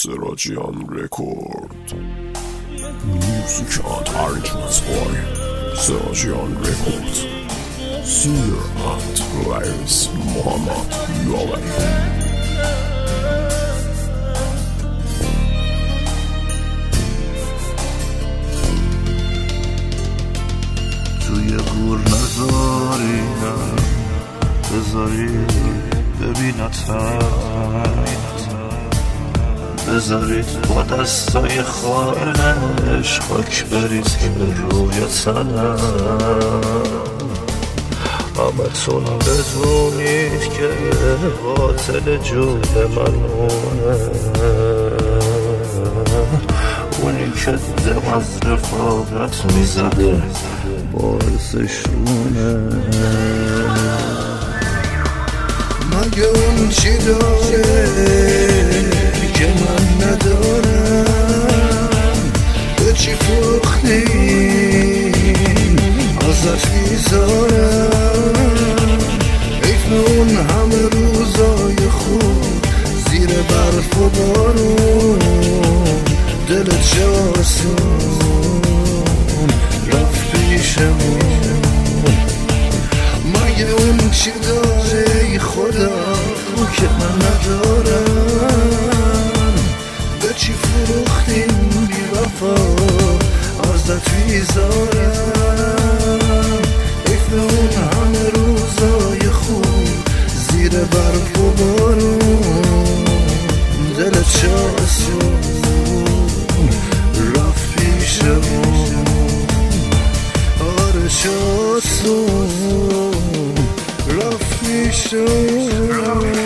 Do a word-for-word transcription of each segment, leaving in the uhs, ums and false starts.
Serajian Record. Music and arrangements by Serajian Record. Singer and lyrics Muhammad Yawari. توی گور نذاری بذاری ببینتم، بذارید با دستای خارش خاک بریزی به روی تنم. همتون بدونید که قاتل جون من اونه، اونی که دم از رفاقت میزده باعثش رونه. مگه اون چی داره که من ندارم؟ به چی فروختیم ازت بیزارم؟ حیف اون همه روزای خوب زیر برف و بارون، دلت چه آسون رفت پیشمون. مگه اون چی داره ای خدا که من ندارم؟ به چی فروختیم بی وفا ازت بیزارم؟ حیف اون همه روزای خوب زیر برف و بارون، دلت چه آسون رفت پیشمون. آره چه آسون رفت پیشمون.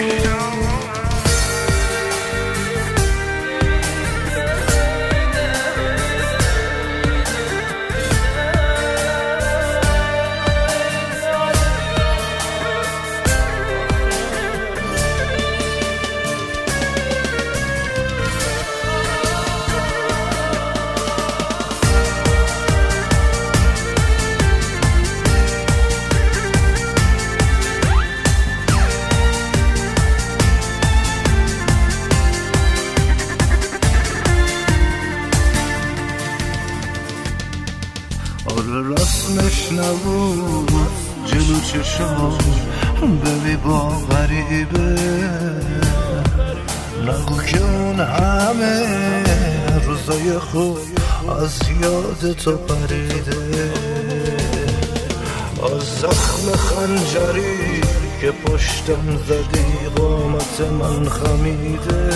آره رسمش نبود جلو چشم ببی با غریبه، نگو که اون همه روزای خوب از یاد تو پریده. از زخم خنجری که پشتم زدی قامت من خمیده.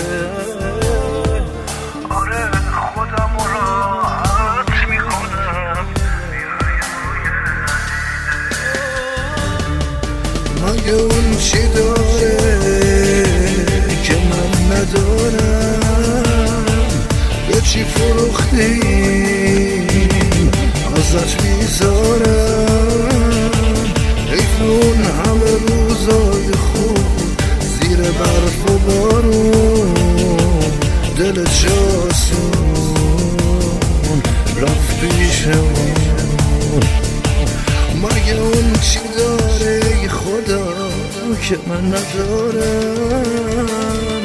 آره خودم راحت میکنم. مگه اون چی داره که من ندارم؟ به چی فروختیم ازت بیزارم؟ حیف اون همه روزای خوب زیر برف و بارون، دل چه آسون رفت پیشمون. مگه اون چی داره ای خدا که من ندارم؟